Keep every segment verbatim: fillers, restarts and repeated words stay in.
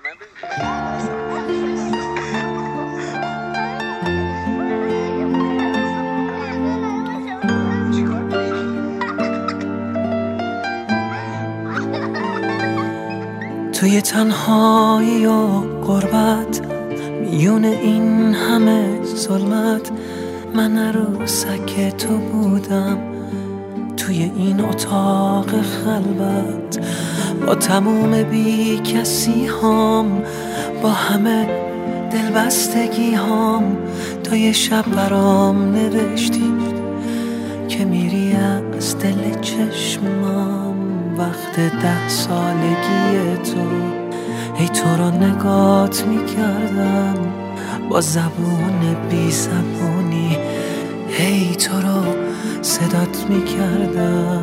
توی تنهایی و غربت، میون این همه ظلمت، من عروسک تو بودم توی این اتاق خلوت، با تموم بی کسی هام، با همه دلبستگی هام. تو یه شب برام نوشتی که میری از دل چشمام. وقت ده سالگی تو، هی تو رو نگات میکردم با زبون بی زبونی، هی تو رو صدات میکردم.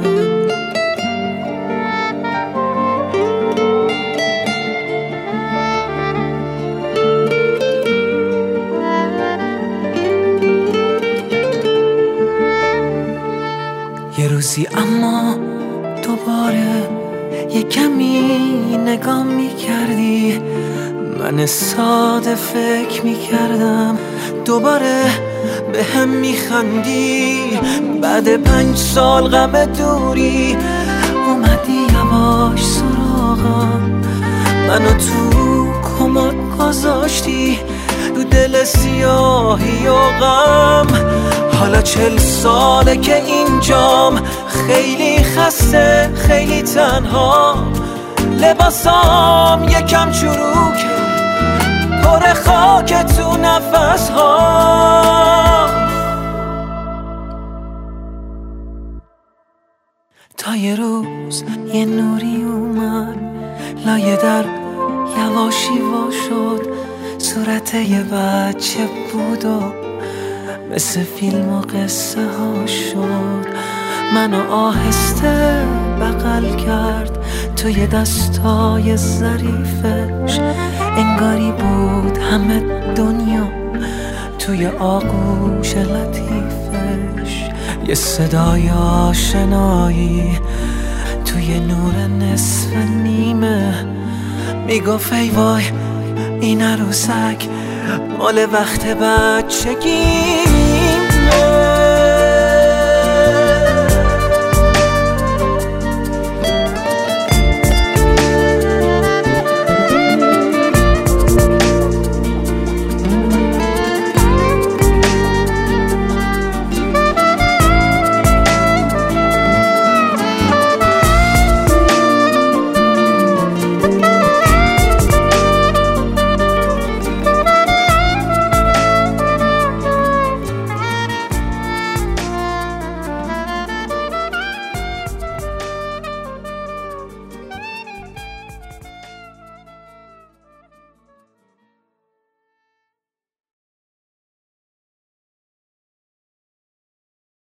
یه روزی اما دوباره یه کمی نگاه میکردی، من ساده فکر میکردم دوباره به هم میخندی. بعد پنج سال غم دوری اومدی یواش سراغم، منو تو کمد گذاشتی رو دل سیاهی و غم. حالا چل ساله که اینجام، خیلی خسته خیلی تنها، لباسام یکم چروکه پر خاک تو نفس ها. تا یه روز یه نوری اومد لایه در، یواشی وا شد، صورت یه بچه بود و مثل فیلم و قصه ها شد. منو آهسته بغل کرد توی دستای ظریفش، انگاری بود همه دنیا توی آغوش لطیفش. یه صدای آشنایی توی نور نصف نیمه میگفت ای وای این عروسک مال وقت بچگیمه.